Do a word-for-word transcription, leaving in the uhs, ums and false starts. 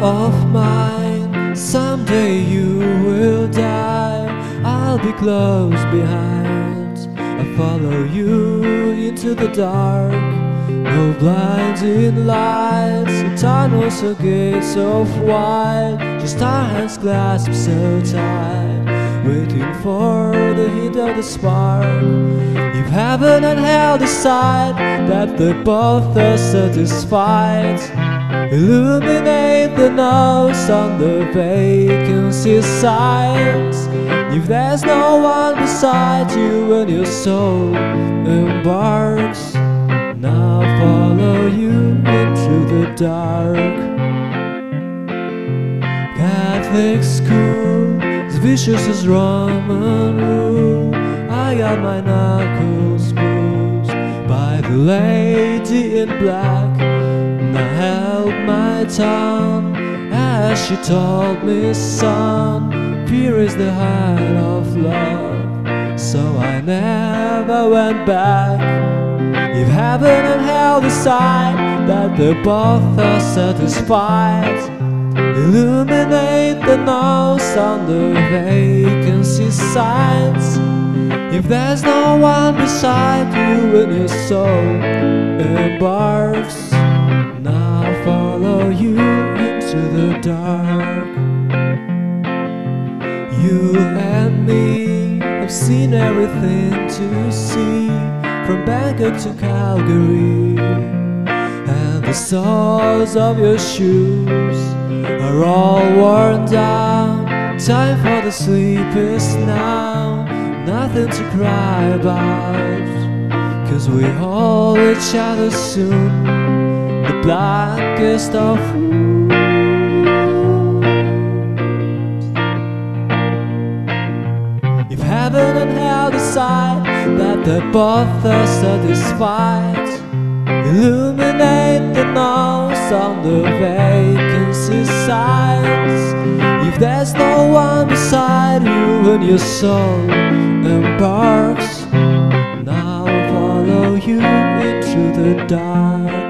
of mine, someday you will die. I'll be close behind, I'll follow you into the dark. No blinding lights, the tunnels or gates of white, just our hands clasped so tight, waiting for the hint of the spark. If heaven and hell decide that they both are satisfied, illuminate the notes on the vacancy signs. If there's no one beside you when your soul embarks, now follow you into the dark. Catholic school, as vicious as Roman rule, I got my knuckles bruised by the lady in black, and I held my tongue as she told me, son, fear is the height of love. So I never went back. If heaven and hell decide that they both are satisfied, illuminate the notes on the vacancy signs. If there's no one beside you when your soul embarks, now follow you into the dark. You and me have seen everything to see, from Bangkok to Calgary, and the soles of your shoes are all worn down. Time for the sleep is now, nothing to cry about, 'cause we hold each other soon, the blackest of rooms. If heaven and hell decide that they both are satisfied, illuminate the notes on the vacancy signs. If there's no one beside you when your soul embarks, now follow you into the dark.